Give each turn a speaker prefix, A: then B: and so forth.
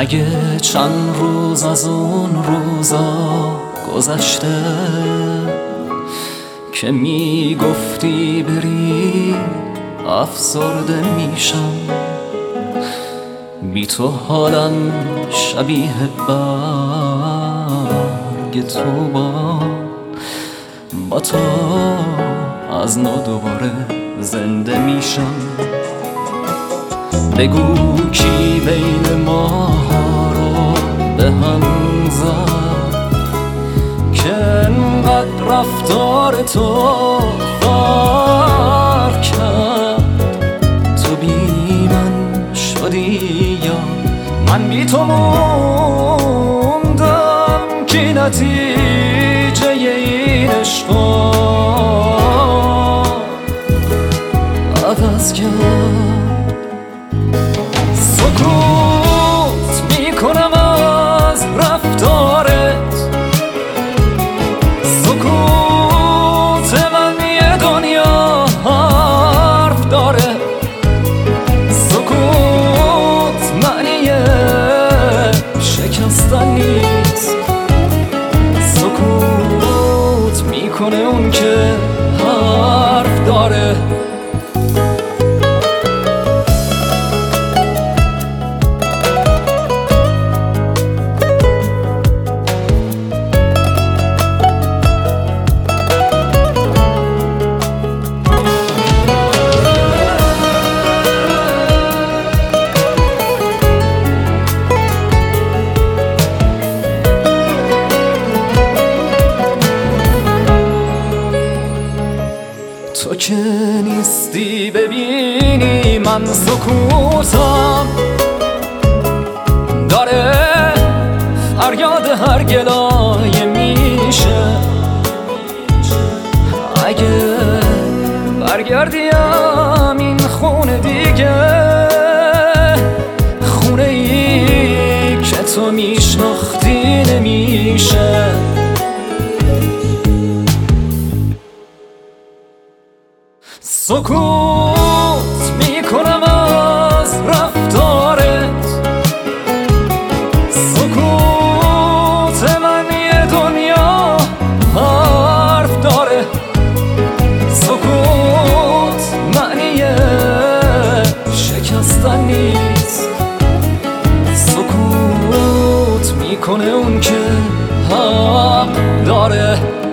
A: اگه چند روز از اون روزا گذشته که میگفتی بری افسرده میشم، بی تو حالم شبیه برگ تو با تو از نو دوباره زنده میشم. بگو کی بین ما رو به هم زد که انقدر رفتار تو فرق کرد. تو بی من شدی یا من بی تو موندم، کی نتیجه این عشقا عوض کرد. سکوت میکنم از رفتارت، سکوت من یه دنیا حرف داره، سکوت معنی شکستن نیست، سکوت میکنه اون که حرف داره. تو که نیستی ببینی من سکوتم داره فریاد هر گلایه میشه. اگه برگردیم این خونه دیگه، خونه ای که تو میشناختی نمیشه. سکوت میکنم از رفتارت، سکوت من یه دنیا حرف داره، سکوت معنی شکستن نیست، سکوت میکنه اون که حق داره.